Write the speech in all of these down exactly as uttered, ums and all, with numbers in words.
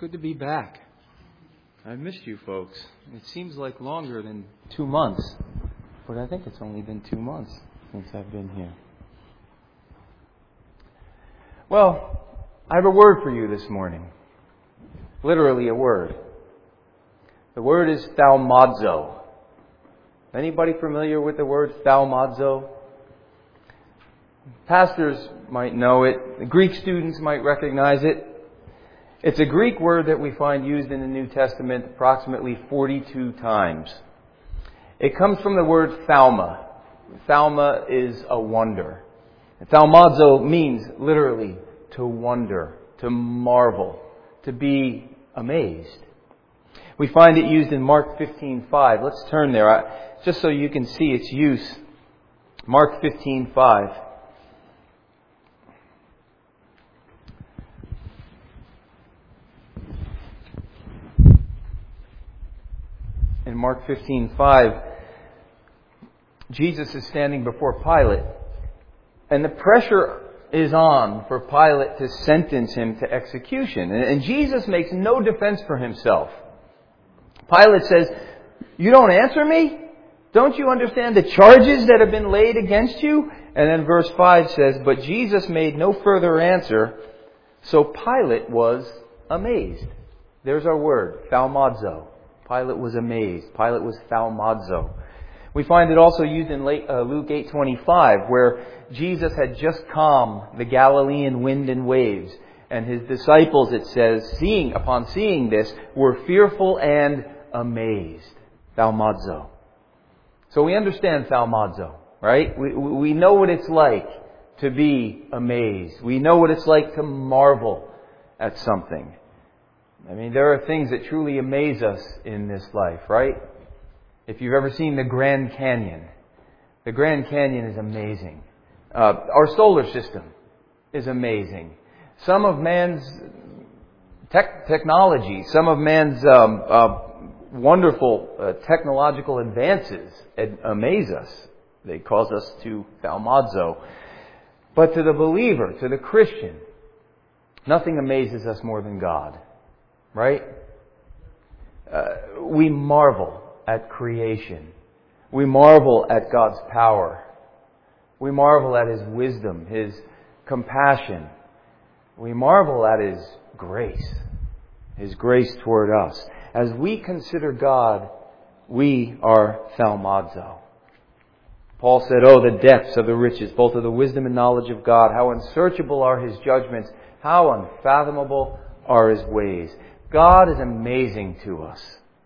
good to be back. I've missed you folks. It seems like longer than two months, but I think it's only been two months since I've been here. Well, I have a word for you this morning. Literally a word. The word is thaumazo. Anybody familiar with the word thaumazo? Pastors might know it. The Greek students might recognize it. It's a Greek word that we find used in the New Testament approximately forty-two times. It comes from the word thauma. Thauma is a wonder. Thaumazo means literally to wonder, to marvel, to be amazed. We find it used in Mark fifteen five. Let's turn there, just so you can see its use. Mark fifteen five. In Mark fifteen five, Jesus is standing before Pilate, and the pressure is on for Pilate to sentence him to execution. And Jesus makes no defense for himself. Pilate says, "You don't answer me? Don't you understand the charges that have been laid against you?" And then verse five says, "But Jesus made no further answer, so Pilate was amazed." There's our word, thaumazo. Pilate was amazed. Pilate was thaumazo. We find it also used in Luke eight twenty-five, where Jesus had just calmed the Galilean wind and waves. And his disciples, it says, seeing upon seeing this, were fearful and amazed. Thaumazo. So we understand thaumazo, right? We, we know what it's like to be amazed. We know what it's like to marvel at something. I mean, there are things that truly amaze us in this life, right? If you've ever seen the Grand Canyon, the Grand Canyon is amazing. Uh, our solar system is amazing. Some of man's tech technology, some of man's um, uh, wonderful uh, technological advances amaze us. They cause us to thaumazo. But to the believer, to the Christian, nothing amazes us more than God. Right? Uh, we marvel at creation. We marvel at God's power. We marvel at His wisdom, His compassion. We marvel at His grace, His grace toward us. As we consider God, we are thaumazo. Paul said, "Oh, the depths of the riches, both of the wisdom and knowledge of God. How unsearchable are His judgments. How unfathomable are His ways." God is amazing to us.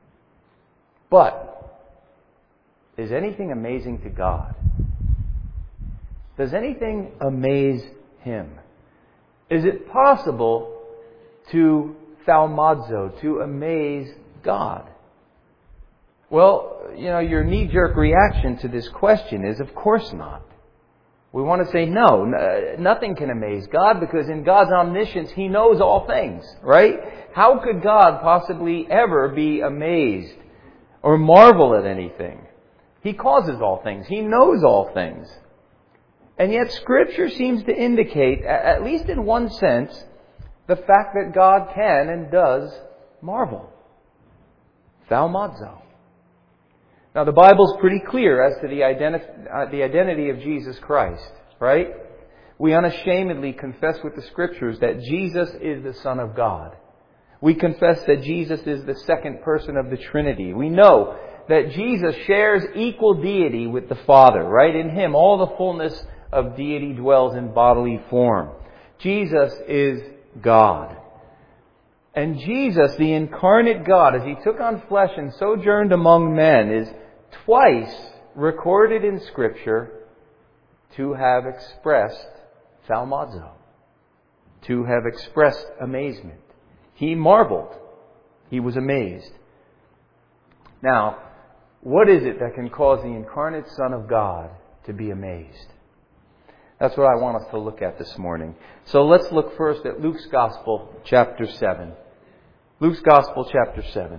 But, is anything amazing to God? Does anything amaze Him? Is it possible to thaumazo, to amaze God? Well, you know, your knee-jerk reaction to this question is, of course not. We want to say no, nothing can amaze God, because in God's omniscience, He knows all things, right? How could God possibly ever be amazed or marvel at anything? He causes all things. He knows all things. And yet Scripture seems to indicate, at least in one sense, the fact that God can and does marvel. Thaumazo. Now, the Bible's pretty clear as to the, identi- uh, the identity of Jesus Christ, right? We unashamedly confess with the Scriptures that Jesus is the Son of God. We confess that Jesus is the second person of the Trinity. We know that Jesus shares equal deity with the Father, right? In Him, all the fullness of deity dwells in bodily form. Jesus is God. And Jesus, the incarnate God, as He took on flesh and sojourned among men, is twice recorded in Scripture to have expressed thaumazo, to have expressed amazement. He marveled. He was amazed. Now, what is it that can cause the incarnate Son of God to be amazed? That's what I want us to look at this morning. So let's look first at Luke's Gospel, chapter seven. Luke's Gospel, chapter seven.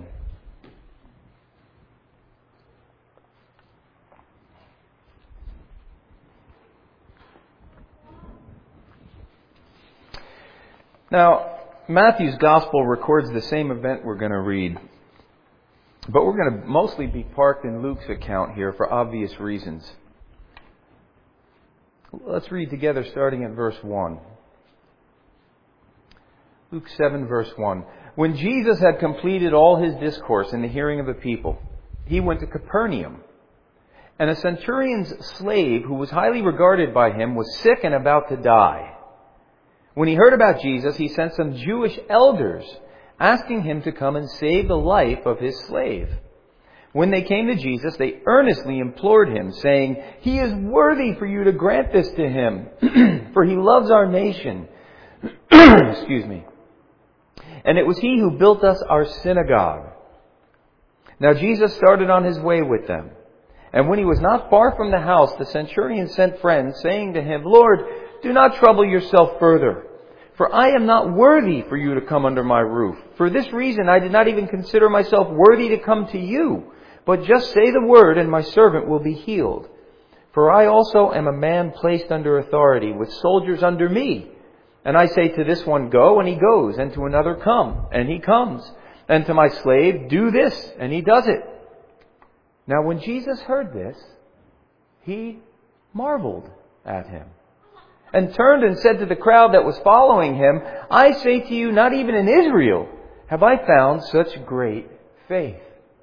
Now, Matthew's Gospel records the same event we're going to read. But we're going to mostly be parked in Luke's account here for obvious reasons. Let's read together starting at verse one. Luke seven, verse one. When Jesus had completed all his discourse in the hearing of the people, he went to Capernaum. And a centurion's slave, who was highly regarded by him, was sick and about to die. When he heard about Jesus, he sent some Jewish elders, asking him to come and save the life of his slave. When they came to Jesus, they earnestly implored him, saying, "He is worthy for you to grant this to him, for he loves our nation." Excuse me. "And it was he who built us our synagogue." Now Jesus started on his way with them. And when he was not far from the house, the centurion sent friends, saying to him, "Lord, do not trouble yourself further, for I am not worthy for you to come under my roof. For this reason I did not even consider myself worthy to come to you. But just say the word, and my servant will be healed. For I also am a man placed under authority, with soldiers under me. And I say to this one, 'Go,' and he goes, and to another, 'Come,' and he comes. And to my slave, 'Do this,' and he does it." Now when Jesus heard this, he marveled at him, and turned and said to the crowd that was following him, "I say to you, not even in Israel have I found such great faith."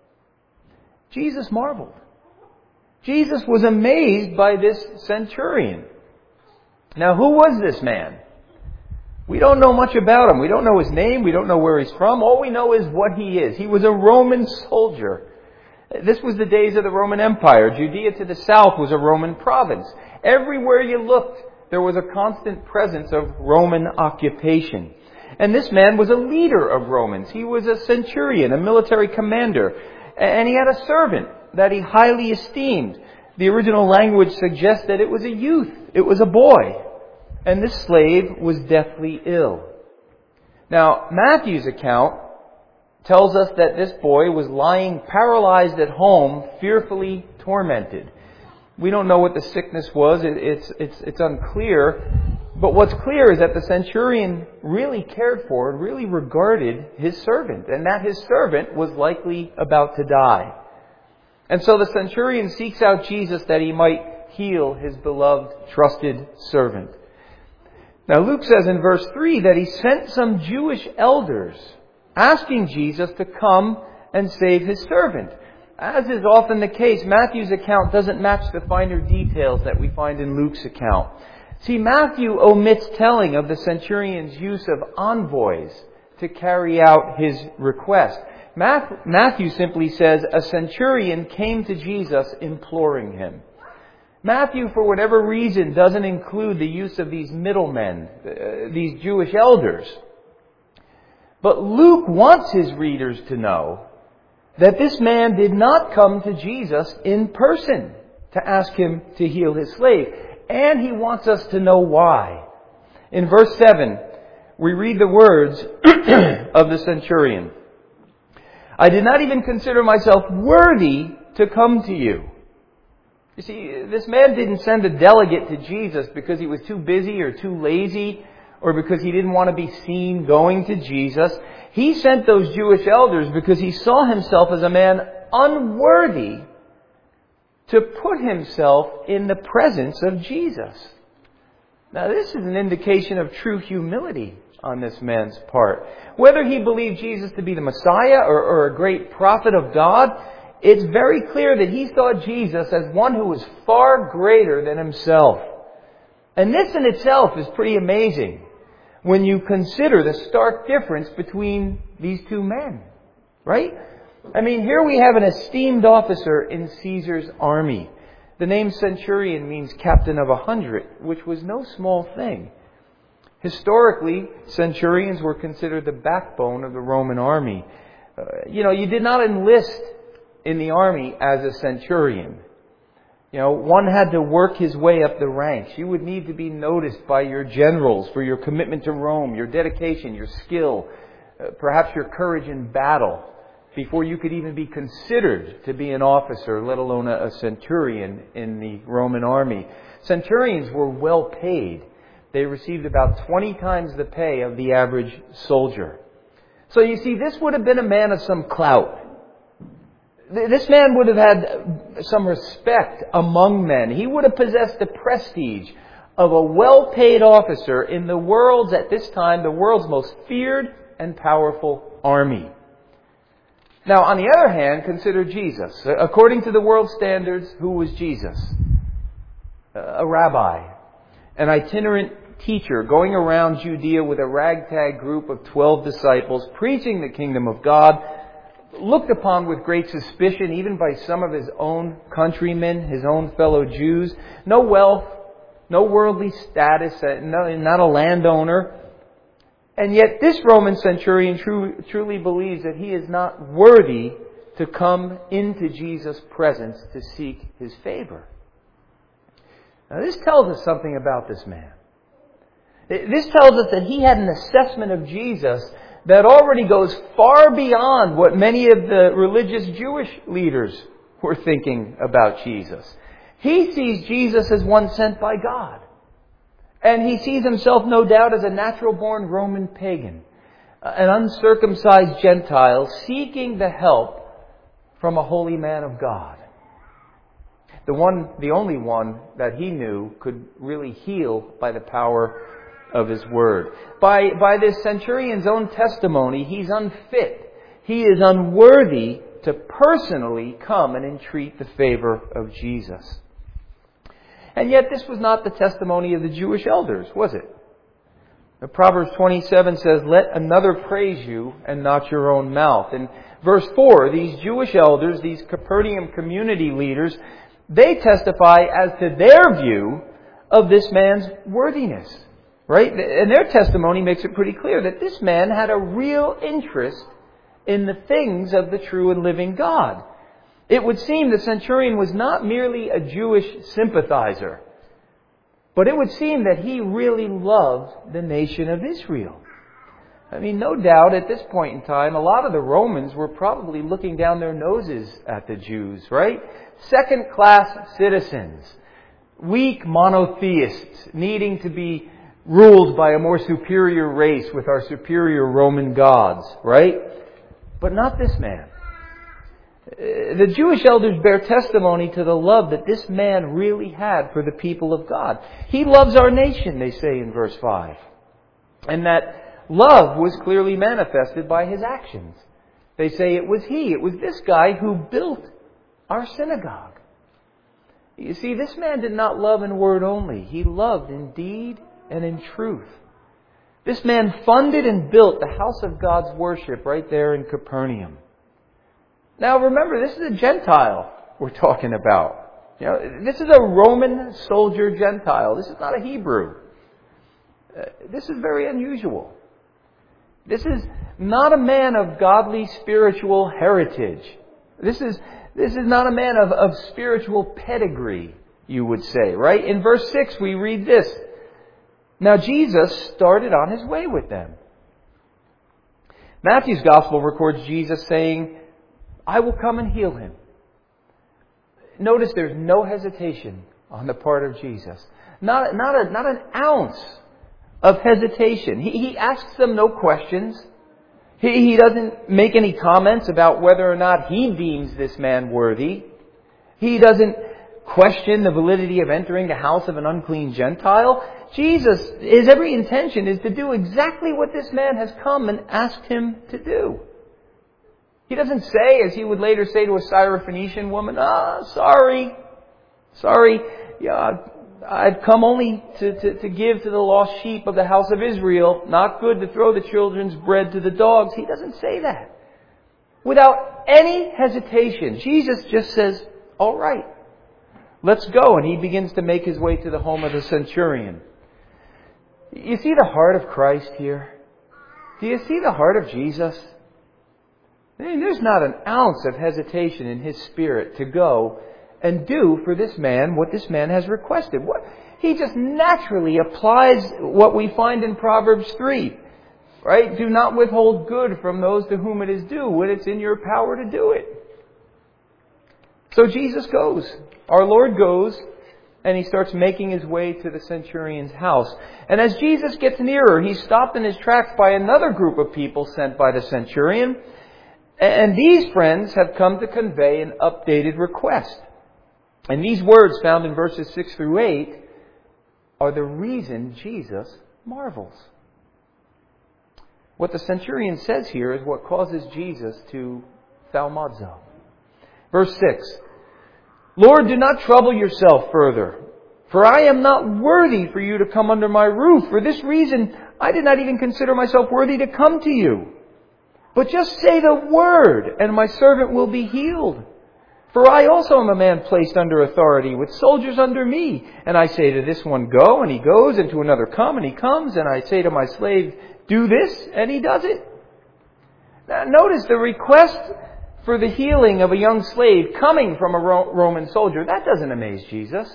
Jesus marveled. Jesus was amazed by this centurion. Now, who was this man? We don't know much about him. We don't know his name. We don't know where he's from. All we know is what he is. He was a Roman soldier. This was the days of the Roman Empire. Judea to the south was a Roman province. Everywhere you looked, there was a constant presence of Roman occupation. And this man was a leader of Romans. He was a centurion, a military commander. And he had a servant that he highly esteemed. The original language suggests that it was a youth. It was a boy. And this slave was deathly ill. Now, Matthew's account tells us that this boy was lying paralyzed at home, fearfully tormented. We don't know what the sickness was. It's, it's, it's unclear. But what's clear is that the centurion really cared for and really regarded his servant, and that his servant was likely about to die. And so the centurion seeks out Jesus that he might heal his beloved, trusted servant. Now Luke says in verse three that he sent some Jewish elders asking Jesus to come and save his servant. As is often the case, Matthew's account doesn't match the finer details that we find in Luke's account. See, Matthew omits telling of the centurion's use of envoys to carry out his request. Matthew simply says a centurion came to Jesus imploring him. Matthew, for whatever reason, doesn't include the use of these middlemen, uh, these Jewish elders. But Luke wants his readers to know that this man did not come to Jesus in person to ask him to heal his slave. And he wants us to know why. In verse seven, we read the words of the centurion. "I did not even consider myself worthy to come to you." You see, this man didn't send a delegate to Jesus because he was too busy or too lazy or because he didn't want to be seen going to Jesus. He sent those Jewish elders because he saw himself as a man unworthy to put himself in the presence of Jesus. Now, this is an indication of true humility on this man's part. Whether he believed Jesus to be the Messiah or, or a great prophet of God, it's very clear that he saw Jesus as one who was far greater than himself. And this in itself is pretty amazing when you consider the stark difference between these two men, right? I mean, here we have an esteemed officer in Caesar's army. The name centurion means captain of a hundred, which was no small thing. Historically, centurions were considered the backbone of the Roman army. Uh, you know, you did not enlist in the army as a centurion. You know, one had to work his way up the ranks. You would need to be noticed by your generals for your commitment to Rome, your dedication, your skill, uh, perhaps your courage in battle, before you could even be considered to be an officer, let alone a centurion in the Roman army. Centurions were well paid. they received about twenty times the pay of the average soldier. So you see, this would have been a man of some clout. This man would have had some respect among men. He would have possessed the prestige of a well-paid officer in the world's, at this time, the world's most feared and powerful army. Now, on the other hand, consider Jesus. According to the world standards, who was Jesus? A rabbi, an itinerant teacher going around Judea with a ragtag group of twelve disciples, preaching the kingdom of God, looked upon with great suspicion even by some of his own countrymen, his own fellow Jews. No wealth, no worldly status, not a landowner. And yet this Roman centurion true, truly believes that he is not worthy to come into Jesus' presence to seek His favor. Now this tells us something about this man. This tells us that he had an assessment of Jesus that already goes far beyond what many of the religious Jewish leaders were thinking about Jesus. He sees Jesus as one sent by God. And he sees himself, no doubt, as a natural-born Roman pagan, an uncircumcised Gentile seeking the help from a holy man of God. The one, the only one that he knew could really heal by the power of His Word. By, by this centurion's own testimony, he's unfit. He is unworthy to personally come and entreat the favor of Jesus. And yet this was not the testimony of the Jewish elders, was it? The Proverbs twenty-seven says, "Let another praise you and not your own mouth." In verse four, these Jewish elders, these Capernaum community leaders, they testify as to their view of this man's worthiness. Right? And their testimony makes it pretty clear that this man had a real interest in the things of the true and living God. It would seem the centurion was not merely a Jewish sympathizer, but it would seem that he really loved the nation of Israel. I mean, no doubt at this point in time, a lot of the Romans were probably looking down their noses at the Jews, right? Second-class citizens, weak monotheists, needing to be ruled by a more superior race with our superior Roman gods, right? But not this man. The Jewish elders bear testimony to the love that this man really had for the people of God. He loves our nation, they say in verse five. And that love was clearly manifested by his actions. They say it was he, it was this guy who built our synagogue. You see, this man did not love in word only. He loved in deed and in truth. This man funded and built the house of God's worship right there in Capernaum. Now remember, this is a Gentile we're talking about. You know, this is a Roman soldier Gentile. This is not a Hebrew. Uh, this is very unusual. This is not a man of godly spiritual heritage. This is this is not a man of, of spiritual pedigree, you would say, right? In verse six we read this. Now Jesus started on His way with them. Matthew's Gospel records Jesus saying, "I will come and heal him." Notice there's no hesitation on the part of Jesus. Not, not, a, not an ounce of hesitation. He, he asks them no questions. He, he doesn't make any comments about whether or not he deems this man worthy. He doesn't question the validity of entering the house of an unclean Gentile. Jesus, his every intention is to do exactly what this man has come and asked him to do. He doesn't say, as he would later say to a Syrophoenician woman, ah, sorry, sorry, yeah, I've come only to, to, to give to the lost sheep of the house of Israel, not good to throw the children's bread to the dogs. He doesn't say that. Without any hesitation, Jesus just says, all right, let's go. And he begins to make his way to the home of the centurion. You see the heart of Christ here? Do you see the heart of Jesus? I mean, there's not an ounce of hesitation in His Spirit to go and do for this man what this man has requested. What, he just naturally applies what we find in Proverbs three. Right? Do not withhold good from those to whom it is due when it's in your power to do it. So Jesus goes. Our Lord goes and he starts making his way to the centurion's house. And as Jesus gets nearer, he's stopped in his tracks by another group of people sent by the centurion. And these friends have come to convey an updated request. And these words found in verses six through eight are the reason Jesus marvels. What the centurion says here is what causes Jesus to thaumazo. Verse six. Lord, do not trouble yourself further, for I am not worthy for you to come under my roof. For this reason, I did not even consider myself worthy to come to you. But just say the word, and my servant will be healed. For I also am a man placed under authority, with soldiers under me. And I say to this one, go, and he goes, and to another, come, and he comes. And I say to my slave, do this, and he does it. Now, notice the request for the healing of a young slave coming from a Roman soldier. That doesn't amaze Jesus.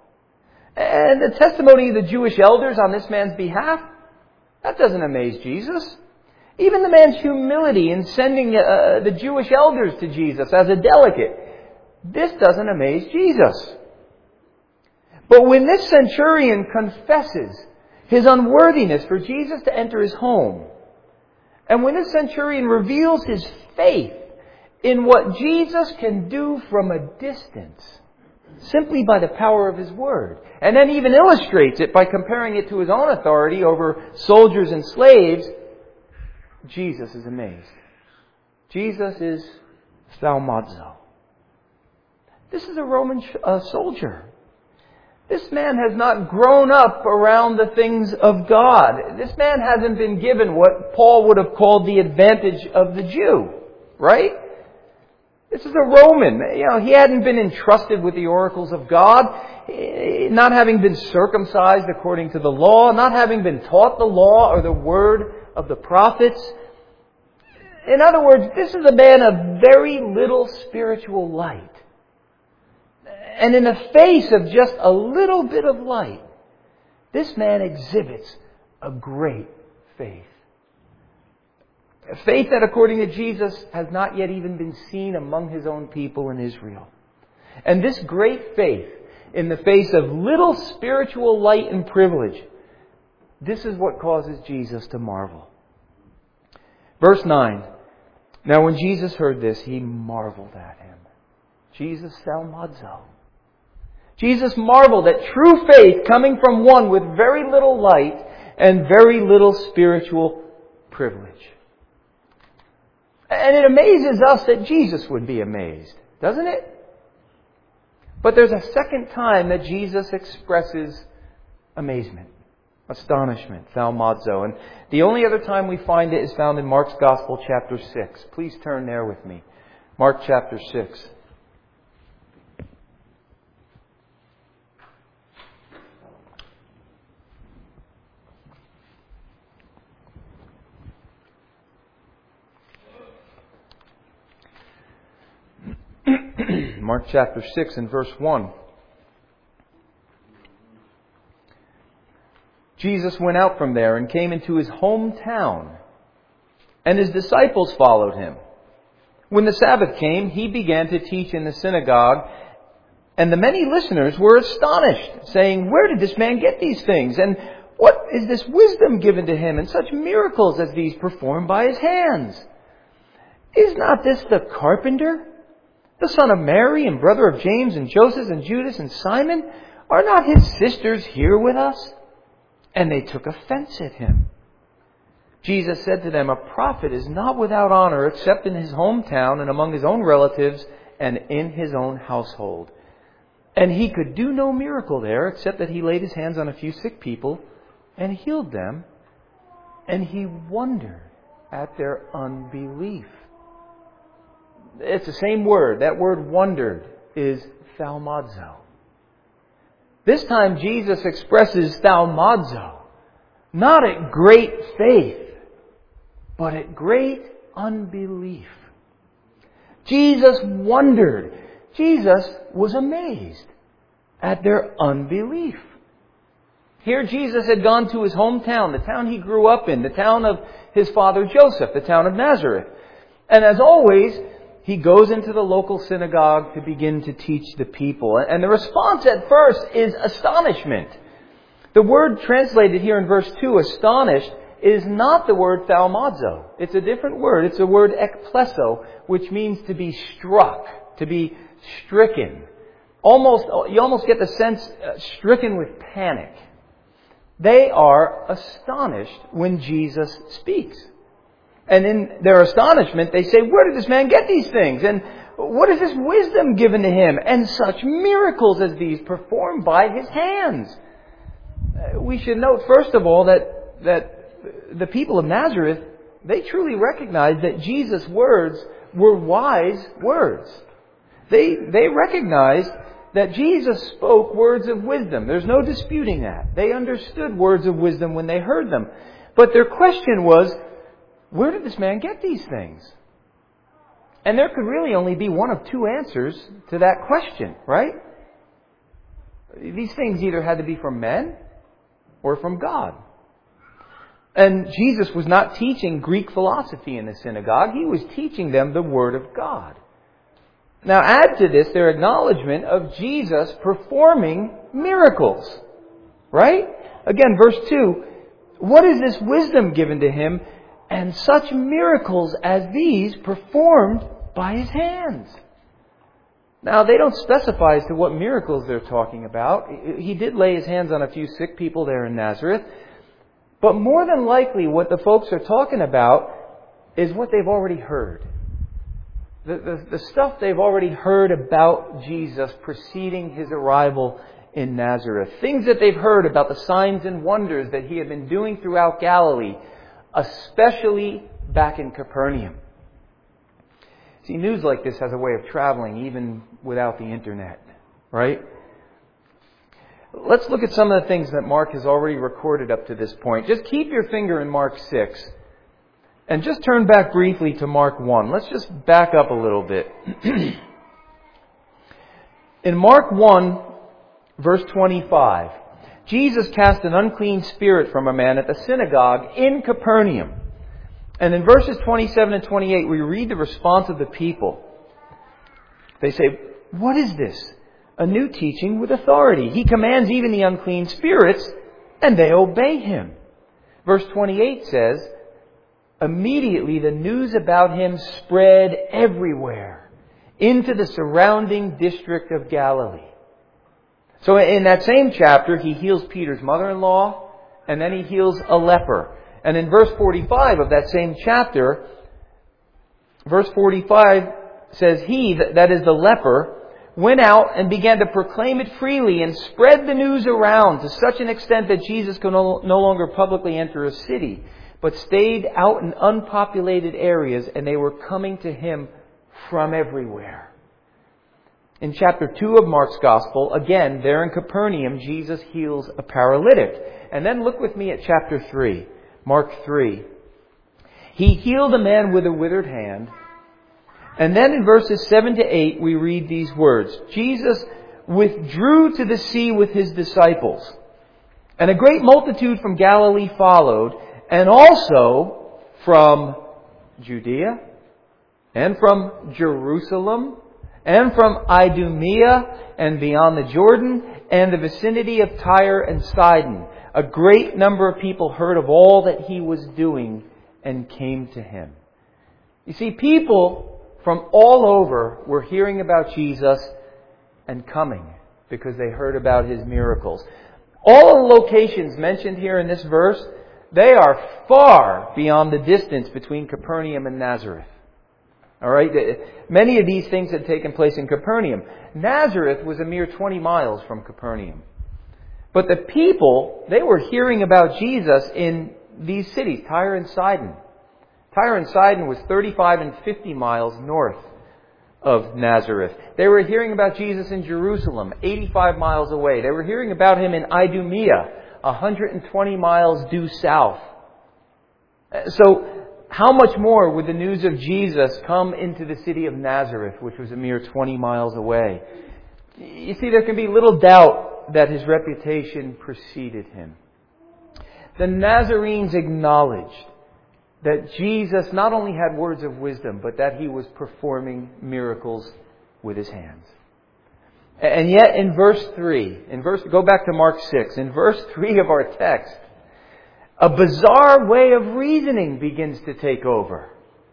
And the testimony of the Jewish elders on this man's behalf, that doesn't amaze Jesus. Even the man's humility in sending uh, the Jewish elders to Jesus as a delegate, this doesn't amaze Jesus. But when this centurion confesses his unworthiness for Jesus to enter his home, and when this centurion reveals his faith in what Jesus can do from a distance, simply by the power of his word, and then even illustrates it by comparing it to his own authority over soldiers and slaves, Jesus is amazed. Jesus is thaumazo. This is a Roman uh, soldier. This man has not grown up around the things of God. This man hasn't been given what Paul would have called the advantage of the Jew, right? This is a Roman. You know, he hadn't been entrusted with the oracles of God, not having been circumcised according to the law, not having been taught the law or the word of the prophets. In other words, this is a man of very little spiritual light. And in the face of just a little bit of light, this man exhibits a great faith. A faith that, according to Jesus, has not yet even been seen among his own people in Israel. And this great faith, in the face of little spiritual light and privilege, this is what causes Jesus to marvel. Verse nine. Now when Jesus heard this, he marveled at him. Jesus thaumazo. Jesus marveled at true faith coming from one with very little light and very little spiritual privilege. And it amazes us that Jesus would be amazed, doesn't it? But there's a second time that Jesus expresses amazement, astonishment, thaumazo. And the only other time we find it is found in Mark's Gospel, chapter six. Please turn there with me. Mark chapter six. Mark chapter six and verse one. Jesus went out from there and came into his hometown, and his disciples followed him. When the Sabbath came, he began to teach in the synagogue, and the many listeners were astonished, saying, "Where did this man get these things? And what is this wisdom given to him, and such miracles as these performed by his hands? Is not this the carpenter, the son of Mary, and brother of James and Joseph and Judas and Simon? Are not his sisters here with us?" And they took offense at him. Jesus said to them, "A prophet is not without honor except in his hometown and among his own relatives and in his own household." And he could do no miracle there except that he laid his hands on a few sick people and healed them. And he wondered at their unbelief. It's the same word. That word wondered is thaumazo. This time Jesus expresses thaumazo, not at great faith, but at great unbelief. Jesus wondered. Jesus was amazed at their unbelief. Here Jesus had gone to his hometown, the town he grew up in, the town of his father Joseph, the town of Nazareth. And as always, he goes into the local synagogue to begin to teach the people. And the response at first is astonishment. The word translated here in verse two, astonished, is not the word thaumazo. It's a different word. It's a word ekpleso, which means to be struck, to be stricken. Almost, you almost get the sense uh, stricken with panic. They are astonished when Jesus speaks. And in their astonishment, they say, where did this man get these things? And what is this wisdom given to him? And such miracles as these performed by his hands. Uh, we should note, first of all, that, that the people of Nazareth, they truly recognized that Jesus' words were wise words. They, they recognized that Jesus spoke words of wisdom. There's no disputing that. They understood words of wisdom when they heard them. But their question was, where did this man get these things? And there could really only be one of two answers to that question, right? These things either had to be from men or from God. And Jesus was not teaching Greek philosophy in the synagogue. He was teaching them the Word of God. Now add to this their acknowledgement of Jesus performing miracles. Right? Again, verse two. What is this wisdom given to him? And such miracles as these performed by his hands. Now they don't specify as to what miracles they're talking about. He did lay his hands on a few sick people there in Nazareth. But more than likely what the folks are talking about is what they've already heard. The, the, the stuff they've already heard about Jesus preceding his arrival in Nazareth. Things that they've heard about the signs and wonders that he had been doing throughout Galilee, especially back in Capernaum. See, news like this has a way of traveling even without the internet, right? Let's look at some of the things that Mark has already recorded up to this point. Just keep your finger in Mark six. And just turn back briefly to Mark one. Let's just back up a little bit. In Mark one, verse twenty-five, Jesus cast an unclean spirit from a man at the synagogue in Capernaum. And in verses twenty-seven and twenty-eight, we read the response of the people. They say, what is this? A new teaching with authority. He commands even the unclean spirits, and they obey him. Verse twenty-eight says, immediately the news about him spread everywhere into the surrounding district of Galilee. So in that same chapter, he heals Peter's mother-in-law, and then he heals a leper. And in verse forty-five of that same chapter, verse forty-five says, he, that is the leper, went out and began to proclaim it freely and spread the news around to such an extent that Jesus could no, no longer publicly enter a city, but stayed out in unpopulated areas, and they were coming to him from everywhere. In chapter two of Mark's Gospel, again, there in Capernaum, Jesus heals a paralytic. And then look with me at chapter three, Mark three. He healed a man with a withered hand. And then in verses seven to eight, we read these words. Jesus withdrew to the sea with his disciples. And a great multitude from Galilee followed, and also from Judea, and from Jerusalem, and from Idumea, and beyond the Jordan, and the vicinity of Tyre and Sidon. A great number of people heard of all that he was doing and came to him. You see, people from all over were hearing about Jesus and coming because they heard about his miracles. All the locations mentioned here in this verse, they are far beyond the distance between Capernaum and Nazareth. All right? Many of these things had taken place in Capernaum. Nazareth was a mere twenty miles from Capernaum. But the people, they were hearing about Jesus in these cities, Tyre and Sidon. Tyre and Sidon was thirty-five and fifty miles north of Nazareth. They were hearing about Jesus in Jerusalem, eighty-five miles away. They were hearing about him in Idumea, one hundred twenty miles due south. So, how much more would the news of Jesus come into the city of Nazareth, which was a mere twenty miles away? You see, there can be little doubt that his reputation preceded him. The Nazarenes acknowledged that Jesus not only had words of wisdom, but that He was performing miracles with His hands. And yet in verse three, in verse, go back to Mark six, in verse three of our text, a bizarre way of reasoning begins to take over.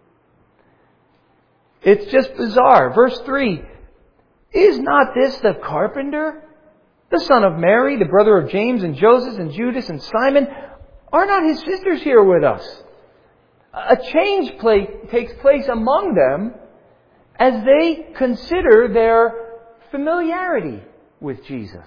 It's just bizarre. Verse three, is not this the carpenter, the son of Mary, the brother of James and Joseph and Judas and Simon? Are not his sisters here with us? A change play, takes place among them as they consider their familiarity with Jesus.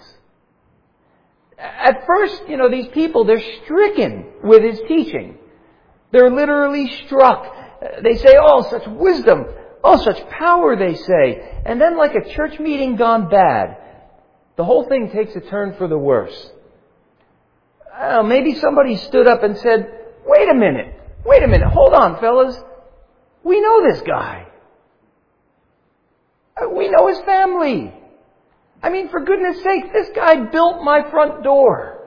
At first, you know, these people, they're stricken with His teaching. They're literally struck. They say, oh, such wisdom. Oh, such power, they say. And then like a church meeting gone bad, the whole thing takes a turn for the worse. I don't know, maybe somebody stood up and said, wait a minute, wait a minute, hold on, fellas. We know this guy. We know his family. I mean, for goodness sake, this guy built my front door.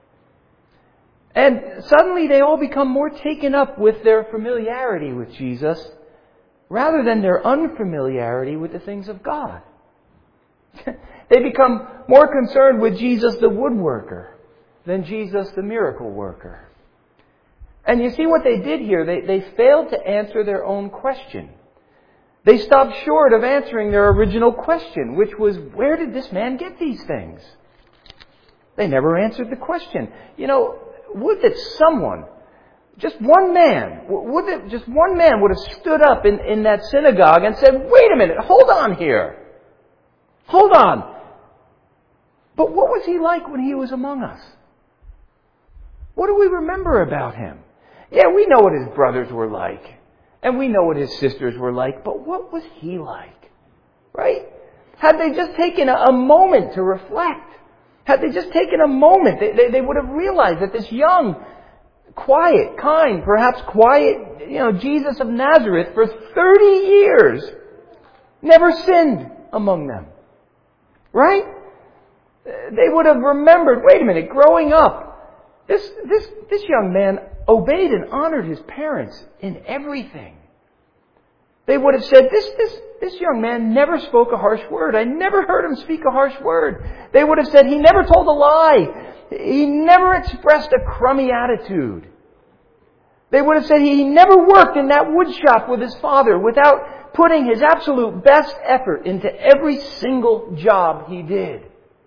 And suddenly they all become more taken up with their familiarity with Jesus rather than their unfamiliarity with the things of God. They become more concerned with Jesus the woodworker than Jesus the miracle worker. And you see what they did here? They, they failed to answer their own question. They stopped short of answering their original question, which was, where did this man get these things? They never answered the question. You know, would that someone, just one man, would that just one man would have stood up in, in that synagogue and said, wait a minute, hold on here. Hold on. But what was he like when he was among us? What do we remember about him? Yeah, we know what his brothers were like. And we know what his sisters were like. But what was he like? Right? Had they just taken a, a moment to reflect, had they just taken a moment, they, they, they would have realized that this young, quiet, kind, perhaps quiet, you know, Jesus of Nazareth for thirty years never sinned among them. Right? They would have remembered, wait a minute, growing up, this, this, this young man obeyed and honored his parents in everything. They would have said, this, this, this young man never spoke a harsh word. I never heard him speak a harsh word. They would have said, he never told a lie. He never expressed a crummy attitude. They would have said he never worked in that wood shop with his father without putting his absolute best effort into every single job he did.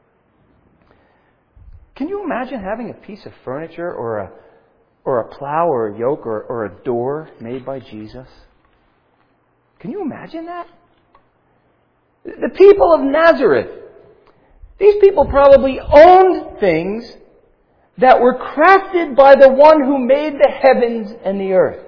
Can you imagine having a piece of furniture or a or a plow or a yoke or, or a door made by Jesus? Can you imagine that? The people of Nazareth, these people probably owned things that were crafted by the one who made the heavens and the earth.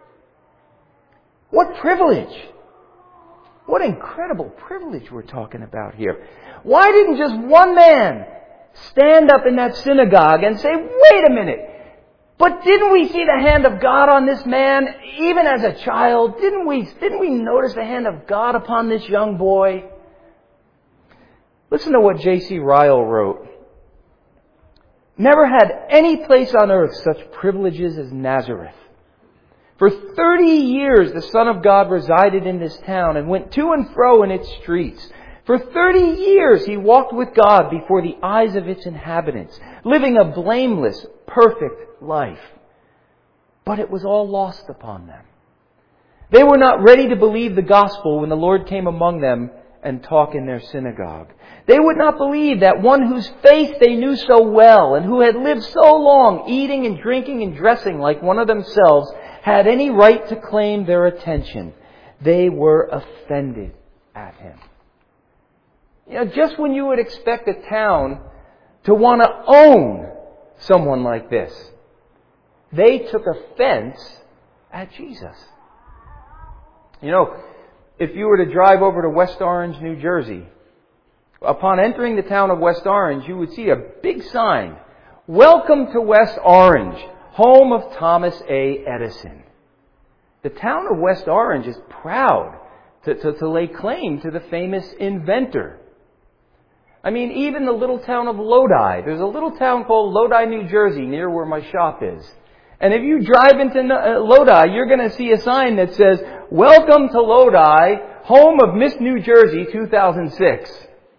What privilege! What incredible privilege we're talking about here. Why didn't just one man stand up in that synagogue and say, wait a minute, but didn't we see the hand of God on this man even as a child? Didn't we, didn't we notice the hand of God upon this young boy? Listen to what J C Ryle wrote. Never had any place on earth such privileges as Nazareth. For thirty years the Son of God resided in this town and went to and fro in its streets. For thirty years he walked with God before the eyes of its inhabitants, living a blameless, perfect life. But it was all lost upon them. They were not ready to believe the gospel when the Lord came among them and taught in their synagogue. They would not believe that one whose face they knew so well and who had lived so long eating and drinking and dressing like one of themselves had any right to claim their attention. They were offended at him. You know, just when you would expect a town to want to own someone like this, they took offense at Jesus. You know, if you were to drive over to West Orange, New Jersey, upon entering the town of West Orange, you would see a big sign, "Welcome to West Orange, home of Thomas A. Edison." The town of West Orange is proud to, to, to lay claim to the famous inventor. I mean, even the little town of Lodi. There's a little town called Lodi, New Jersey, near where my shop is. And if you drive into Lodi, you're going to see a sign that says, "Welcome to Lodi, home of Miss New Jersey two thousand six.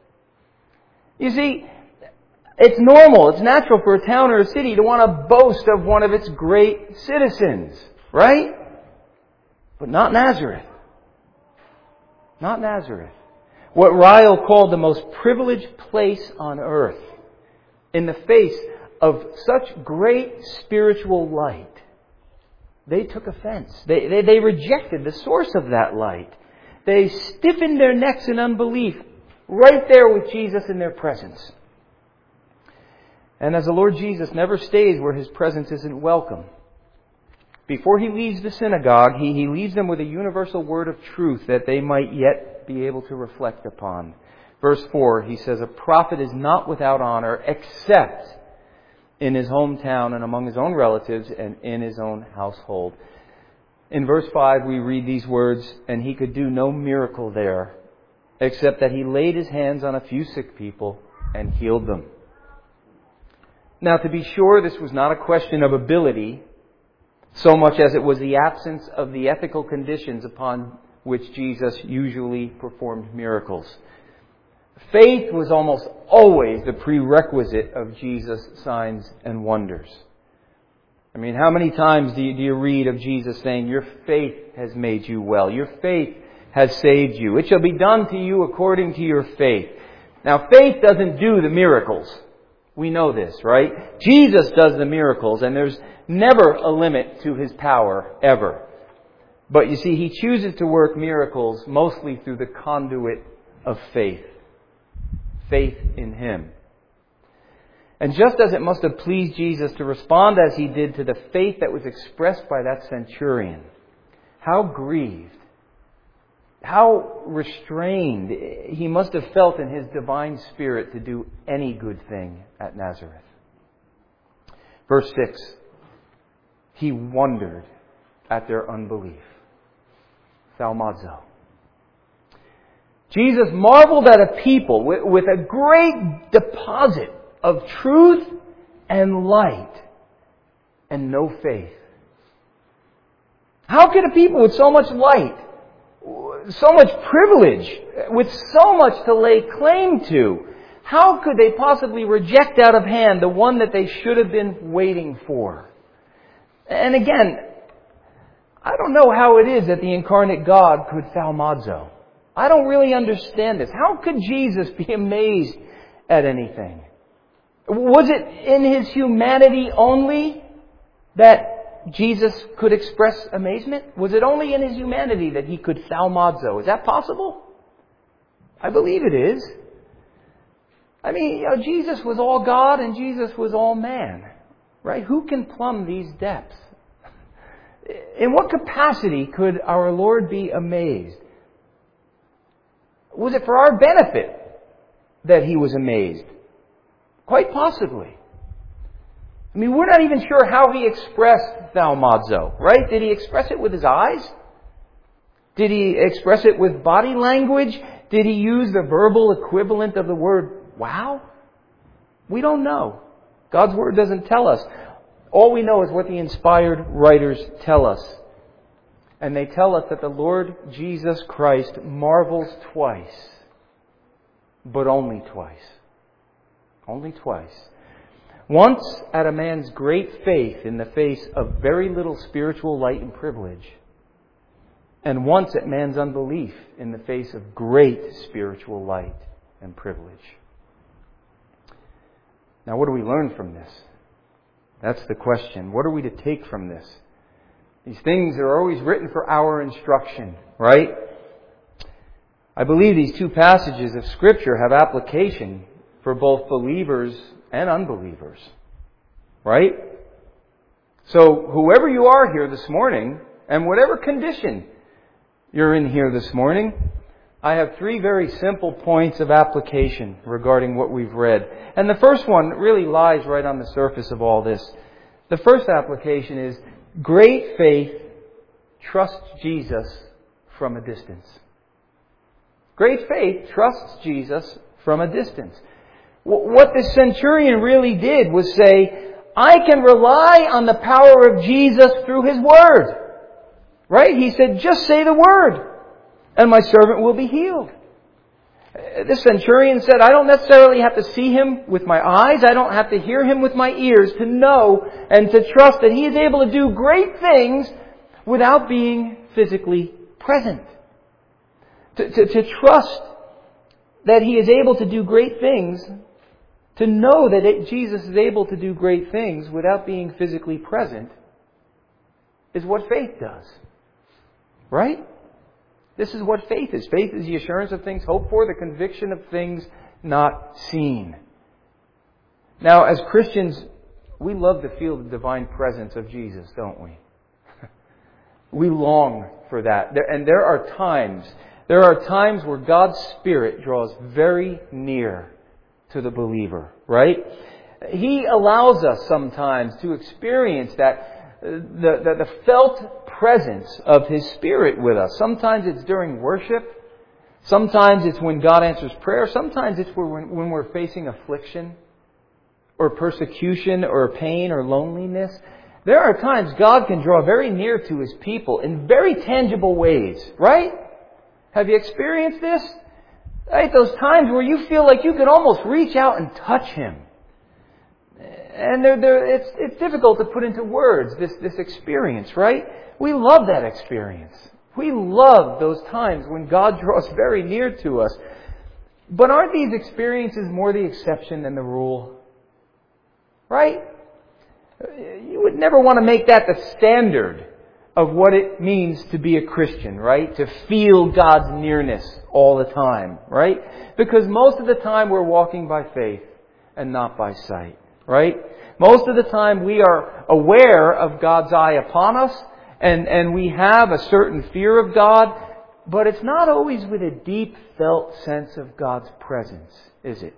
You see, it's normal, it's natural for a town or a city to want to boast of one of its great citizens, right? But not Nazareth. Not Nazareth. What Ryle called the most privileged place on earth, in the face of such great spiritual light, they took offense. They, they, they rejected the source of that light. They stiffened their necks in unbelief right there with Jesus in their presence. And as the Lord Jesus never stays where His presence isn't welcome, before He leaves the synagogue, he, he leaves them with a universal word of truth that they might yet be able to reflect upon. Verse four, he says, "A prophet is not without honor except in his hometown and among his own relatives and in his own household." In verse five we read these words, "And he could do no miracle there, except that he laid his hands on a few sick people and healed them." Now, to be sure, this was not a question of ability, so much as it was the absence of the ethical conditions upon which Jesus usually performed miracles. Faith was almost always the prerequisite of Jesus' signs and wonders. I mean, how many times do you, do you read of Jesus saying, "Your faith has made you well. Your faith has saved you. It shall be done to you according to your faith." Now, faith doesn't do the miracles. We know this, right? Jesus does the miracles, and there's never a limit to His power, ever. But you see, He chooses to work miracles mostly through the conduit of faith. Faith in Him. And just as it must have pleased Jesus to respond as He did to the faith that was expressed by that centurion, how grieved, how restrained He must have felt in His divine spirit to do any good thing at Nazareth. Verse six, He wondered at their unbelief. Thaumazo. Jesus marveled at a people with, with a great deposit of truth and light and no faith. How could a people with so much light, so much privilege, with so much to lay claim to, how could they possibly reject out of hand the one that they should have been waiting for? And again, I don't know how it is that the incarnate God could thaumazo. I don't really understand this. How could Jesus be amazed at anything? Was it in His humanity only that Jesus could express amazement? Was it only in His humanity that He could thaumazo? Is that possible? I believe it is. I mean, you know, Jesus was all God and Jesus was all man. Right? Who can plumb these depths? In what capacity could our Lord be amazed? Was it for our benefit that He was amazed? Quite possibly. I mean, we're not even sure how He expressed thaumazo, right? Did He express it with His eyes? Did He express it with body language? Did He use the verbal equivalent of the word wow? We don't know. God's Word doesn't tell us. All we know is what the inspired writers tell us. And they tell us that the Lord Jesus Christ marvels twice, but only twice. Only twice. Once at a man's great faith in the face of very little spiritual light and privilege, and once at man's unbelief in the face of great spiritual light and privilege. Now, what do we learn from this? That's the question. What are we to take from this? These things are always written for our instruction, right? I believe these two passages of Scripture have application for both believers and unbelievers, right? So whoever you are here this morning, and whatever condition you're in here this morning, I have three very simple points of application regarding what we've read. And the first one really lies right on the surface of all this. The first application is great faith trusts Jesus from a distance. Great faith trusts Jesus from a distance. What the centurion really did was say, I can rely on the power of Jesus through His Word. Right? He said, just say the word, and my servant will be healed. This centurion said, I don't necessarily have to see Him with my eyes. I don't have to hear Him with my ears to know and to trust that He is able to do great things without being physically present. To, to, to trust that He is able to do great things, to know that it, Jesus is able to do great things without being physically present, is what faith does. Right? This is what faith is. Faith is the assurance of things hoped for, the conviction of things not seen. Now, as Christians, we love to feel the divine presence of Jesus, don't we? We long for that. And there are times, there are times where God's Spirit draws very near to the believer, right? He allows us sometimes to experience that The, the, the felt presence of His Spirit with us. Sometimes it's during worship. Sometimes it's when God answers prayer. Sometimes it's when, when we're facing affliction or persecution or pain or loneliness. There are times God can draw very near to His people in very tangible ways, right? Have you experienced this? Right? Those times where you feel like you can almost reach out and touch Him. And they're, they're, it's, it's difficult to put into words, this, this experience, right? We love that experience. We love those times when God draws very near to us. But aren't these experiences more the exception than the rule? Right? You would never want to make that the standard of what it means to be a Christian, right? To feel God's nearness all the time, right? Because most of the time we're walking by faith and not by sight. Right? Most of the time we are aware of God's eye upon us and, and we have a certain fear of God, but it's not always with a deep felt sense of God's presence, is it?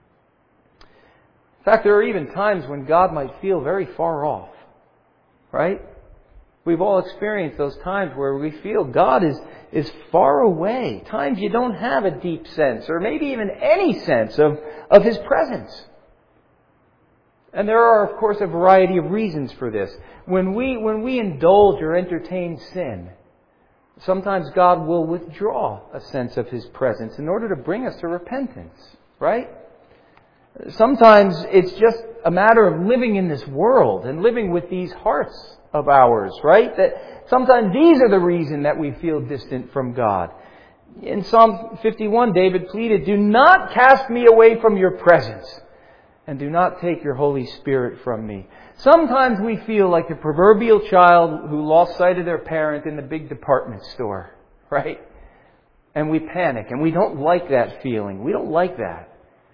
In fact, there are even times when God might feel very far off. Right? We've all experienced those times where we feel God is, is far away. Times you don't have a deep sense or maybe even any sense of, of His presence. And there are, of course, a variety of reasons for this. When we, when we indulge or entertain sin, sometimes God will withdraw a sense of His presence in order to bring us to repentance, right? Sometimes it's just a matter of living in this world and living with these hearts of ours, right? That sometimes these are the reason that we feel distant from God. In Psalm fifty-one, David pleaded, "Do not cast me away from your presence. And do not take your Holy Spirit from me." Sometimes we feel like the proverbial child who lost sight of their parent in the big department store, right? And we panic, and we don't like that feeling. We don't like that.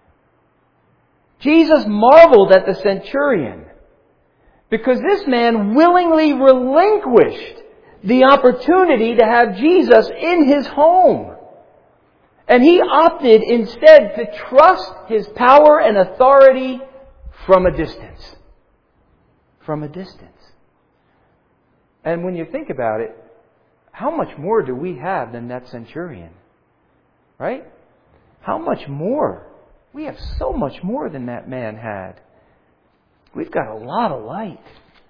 Jesus marveled at the centurion because this man willingly relinquished the opportunity to have Jesus in his home. And he opted instead to trust His power and authority from a distance. From a distance. And when you think about it, how much more do we have than that centurion? Right? How much more? We have so much more than that man had. We've got a lot of light.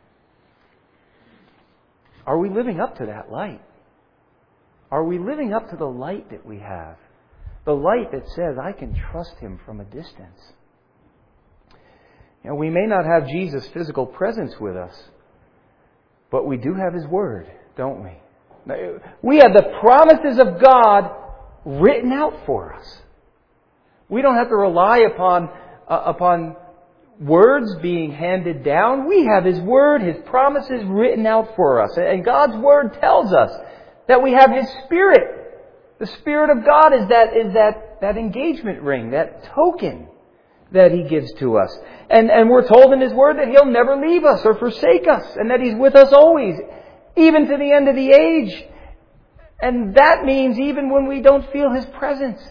Are we living up to that light? Are we living up to the light that we have? The light that says, I can trust Him from a distance. You know, we may not have Jesus' physical presence with us, but we do have His Word, don't we? We have the promises of God written out for us. We don't have to rely upon, uh, upon words being handed down. We have His Word, His promises written out for us. And God's Word tells us that we have His Spirit. The Spirit of God is that is that, that engagement ring, that token that He gives to us. And, and we're told in His Word that He'll never leave us or forsake us, and that He's with us always, even to the end of the age. And that means even when we don't feel His presence.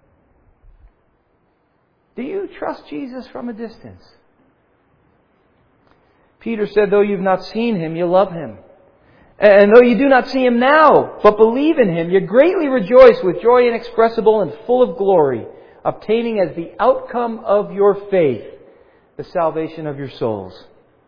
Do you trust Jesus from a distance? Peter said, though you've not seen Him, you love Him. And though you do not see Him now, but believe in Him, you greatly rejoice with joy inexpressible and full of glory, obtaining as the outcome of your faith the salvation of your souls.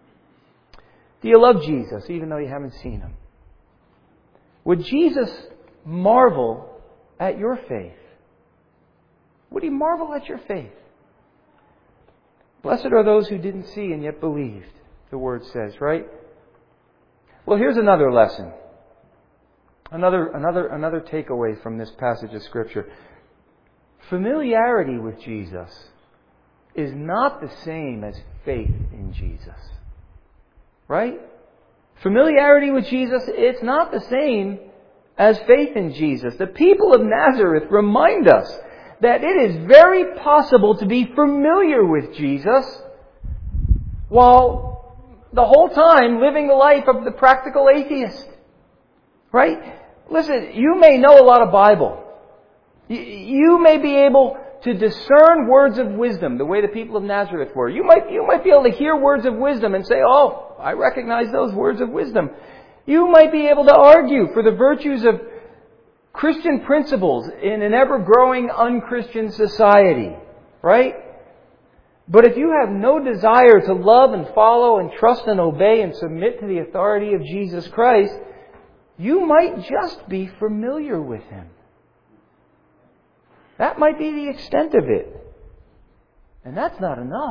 Do you love Jesus even though you haven't seen Him? Would Jesus marvel at your faith? Would He marvel at your faith? Blessed are those who didn't see and yet believed, the Word says, right? Well, here's another lesson. Another, another, another takeaway from this passage of Scripture. Familiarity with Jesus is not the same as faith in Jesus. Right? Familiarity with Jesus, it's not the same as faith in Jesus. The people of Nazareth remind us that it is very possible to be familiar with Jesus while the whole time living the life of the practical atheist. Right? Listen, you may know a lot of Bible. You may be able to discern words of wisdom the way the people of Nazareth were. You might, you might be able to hear words of wisdom and say, oh, I recognize those words of wisdom. You might be able to argue for the virtues of Christian principles in an ever-growing unchristian society. Right? But if you have no desire to love and follow and trust and obey and submit to the authority of Jesus Christ, you might just be familiar with Him. That might be the extent of it. And that's not enough.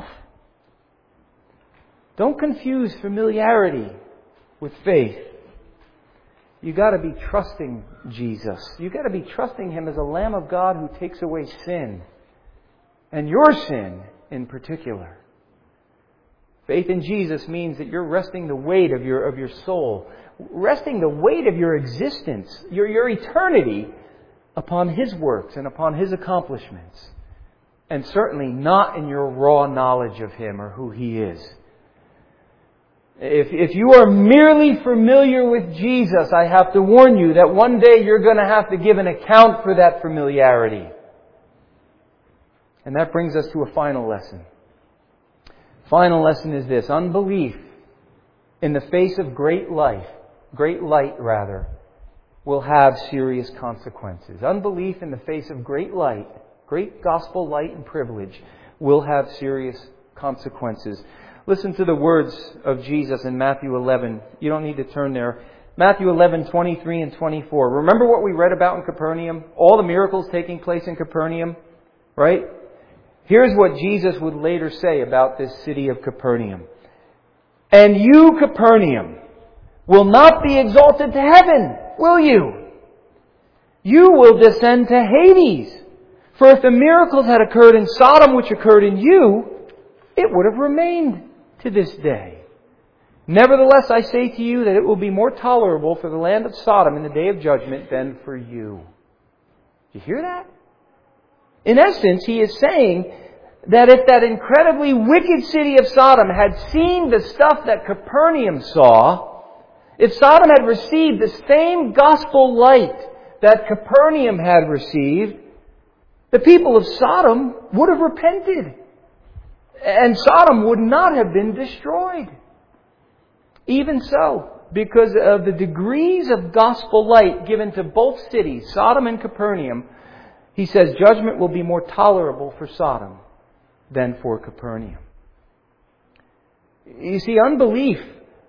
Don't confuse familiarity with faith. You got to be trusting Jesus. You got to be trusting Him as a Lamb of God who takes away sin. And your sin in particular. Faith in Jesus means that you're resting the weight of your of your soul, resting the weight of your existence, your, your eternity upon His works and upon His accomplishments. And certainly not in your raw knowledge of Him or who He is. If, if you are merely familiar with Jesus, I have to warn you that one day you're going to have to give an account for that familiarity. And that brings us to a final lesson. Final lesson is this: unbelief in the face of great life, great light rather, will have serious consequences. Unbelief in the face of great light, great gospel light and privilege, will have serious consequences. Listen to the words of Jesus in Matthew eleven. You don't need to turn there. Matthew eleven, twenty-three and twenty-four. Remember what we read about in Capernaum? All the miracles taking place in Capernaum, right? Here's what Jesus would later say about this city of Capernaum. And you, Capernaum, will not be exalted to heaven, will you? You will descend to Hades. For if the miracles had occurred in Sodom which occurred in you, it would have remained to this day. Nevertheless, I say to you that it will be more tolerable for the land of Sodom in the day of judgment than for you. Did you hear that? In essence, He is saying that if that incredibly wicked city of Sodom had seen the stuff that Capernaum saw, if Sodom had received the same gospel light that Capernaum had received, the people of Sodom would have repented. And Sodom would not have been destroyed. Even so, because of the degrees of gospel light given to both cities, Sodom and Capernaum, He says judgment will be more tolerable for Sodom than for Capernaum. You see, unbelief,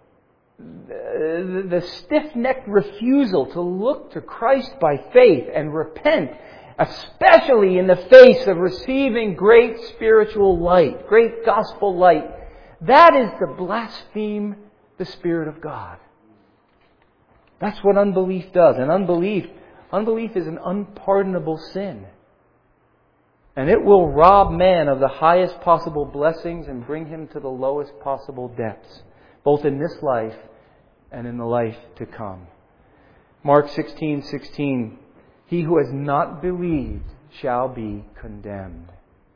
the, the stiff-necked refusal to look to Christ by faith and repent, especially in the face of receiving great spiritual light, great gospel light, that is to blaspheme the Spirit of God. That's what unbelief does. And unbelief, unbelief is an unpardonable sin. And it will rob man of the highest possible blessings and bring him to the lowest possible depths, both in this life and in the life to come. Mark sixteen sixteen. He who has not believed shall be condemned.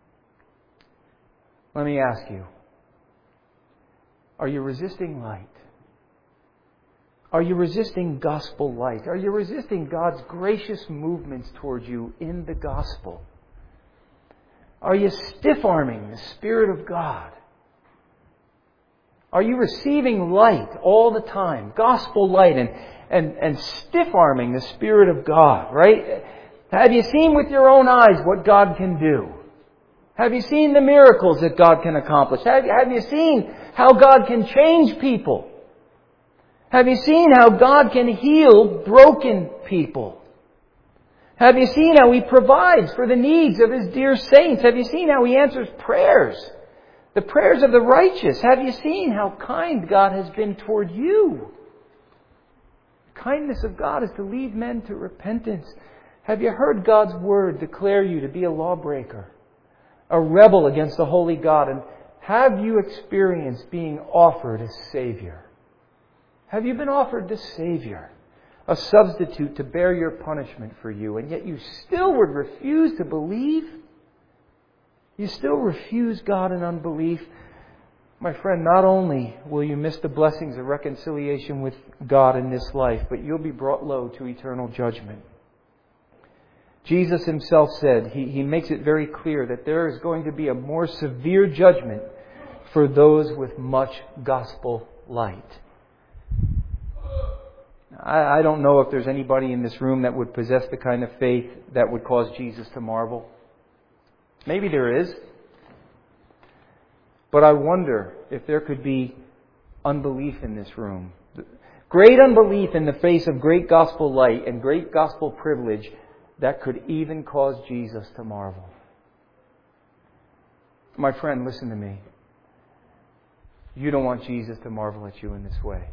Let me ask you, are you resisting light? Are you resisting gospel light? Are you resisting God's gracious movements towards you in the gospel? Are you stiff-arming the Spirit of God? Are you receiving light all the time? Gospel light and And, and stiff-arming the Spirit of God, right? Have you seen with your own eyes what God can do? Have you seen the miracles that God can accomplish? Have, have you seen how God can change people Have you seen how God can heal broken people? Have you seen how He provides for the needs of His dear saints? Have you seen how He answers prayers? The prayers of the righteous. Have you seen how kind God has been toward you? The kindness of God is to lead men to repentance. Have you heard God's Word declare you to be a lawbreaker, a rebel against the holy God? And have you experienced being offered a Savior? Have you been offered the Savior, a substitute to bear your punishment for you, and yet you still would refuse to believe? You still refuse God in unbelief? My friend, not only will you miss the blessings of reconciliation with God in this life, but you'll be brought low to eternal judgment. Jesus Himself said, he, he makes it very clear that there is going to be a more severe judgment for those with much gospel light. I, I don't know if there's anybody in this room that would possess the kind of faith that would cause Jesus to marvel. Maybe there is. But I wonder if there could be unbelief in this room. Great unbelief in the face of great gospel light and great gospel privilege that could even cause Jesus to marvel. My friend, listen to me. You don't want Jesus to marvel at you in this way.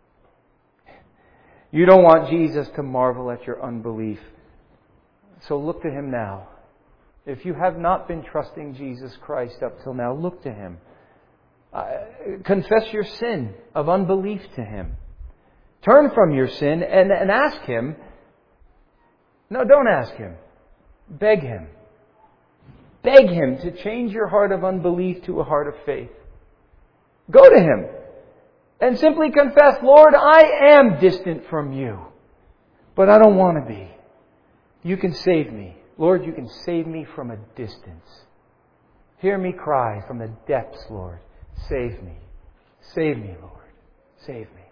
You don't want Jesus to marvel at your unbelief. So look to Him now. If you have not been trusting Jesus Christ up till now, look to Him. Uh, confess your sin of unbelief to Him. Turn from your sin and, and ask Him. No, don't ask Him. Beg Him. Beg Him to change your heart of unbelief to a heart of faith. Go to Him and simply confess, Lord, I am distant from You, but I don't want to be. You can save me. Lord, You can save me from a distance. Hear me cry from the depths, Lord. Save me. Save me, Lord. Save me.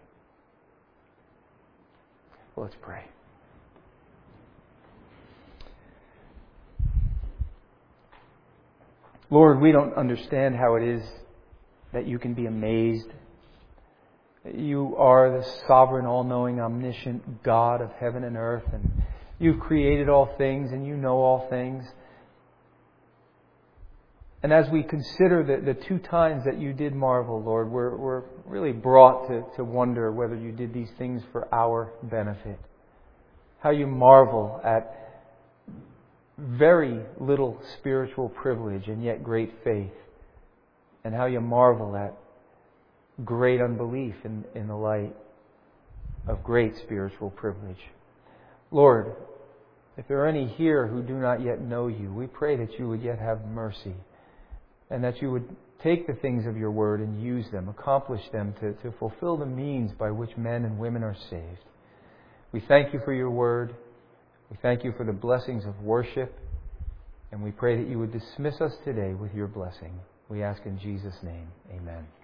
Well, let's pray. Lord, we don't understand how it is that You can be amazed. You are the sovereign, all-knowing, omniscient God of heaven and earth, and You've created all things and You know all things. And as we consider the, the two times that You did marvel, Lord, we're, we're really brought to, to wonder whether You did these things for our benefit. How You marvel at very little spiritual privilege and yet great faith. And how You marvel at great unbelief in, in the light of great spiritual privilege. Lord, if there are any here who do not yet know You, we pray that You would yet have mercy and that You would take the things of Your Word and use them, accomplish them to, to fulfill the means by which men and women are saved. We thank You for Your Word. We thank You for the blessings of worship. And we pray that You would dismiss us today with Your blessing. We ask in Jesus' name. Amen.